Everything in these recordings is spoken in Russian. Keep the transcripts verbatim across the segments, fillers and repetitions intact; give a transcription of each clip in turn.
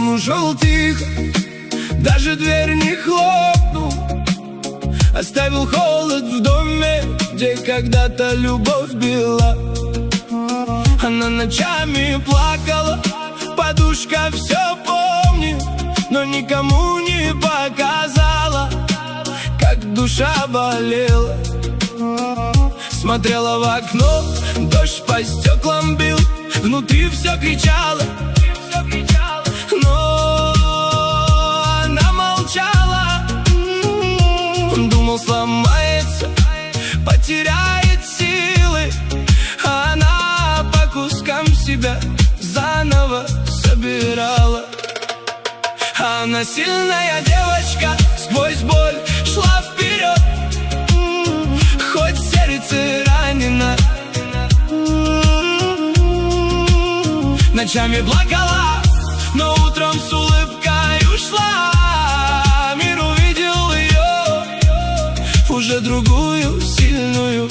Он ушел тихо, даже дверь не хлопнул, оставил холод в доме, где когда-то любовь была. Она ночами плакала, подушка все помнит, но никому не показала, как душа болела. Смотрела в окно, дождь по стеклам бил, внутри все кричало, но она молчала. Думал, сломается, потеряет силы, а она по кускам себя заново собирала. Она сильная девочка, сквозь боль шла вперед, хоть сердце ранено. Ночами плакала, но утром с улыбкой ушла. Мир увидел ее, уже другую, сильную.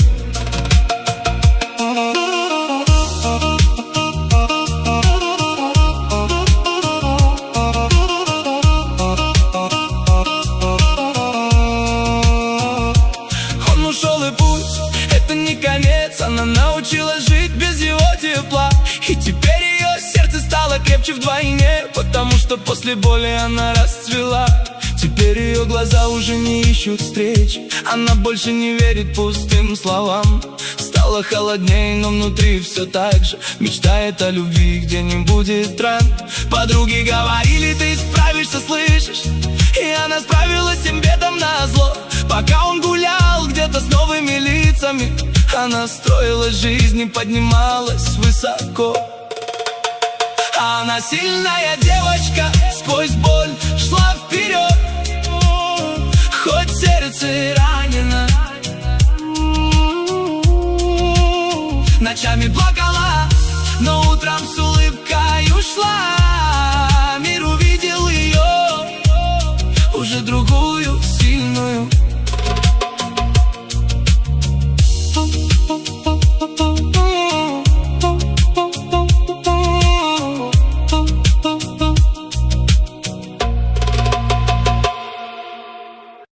Он ушел, и пусть это не конец, она научилась жить без его тепла. И теперь ее сердце стало крепче вдвойне, потому что после боли она расцвела. Теперь ее глаза уже не ищут встречи, она больше не верит пустым словам. Стало холодней, но внутри все так же мечтает о любви, где не будет ран. Подруги говорили, ты справишься, слышишь? И она справилась всем бедом назло. Пока он гулял где-то с новыми лицами, она строила жизнь и поднималась высоко. Она сильная девочка, сквозь боль шла вперед, хоть сердце ранено. Ночами плакала,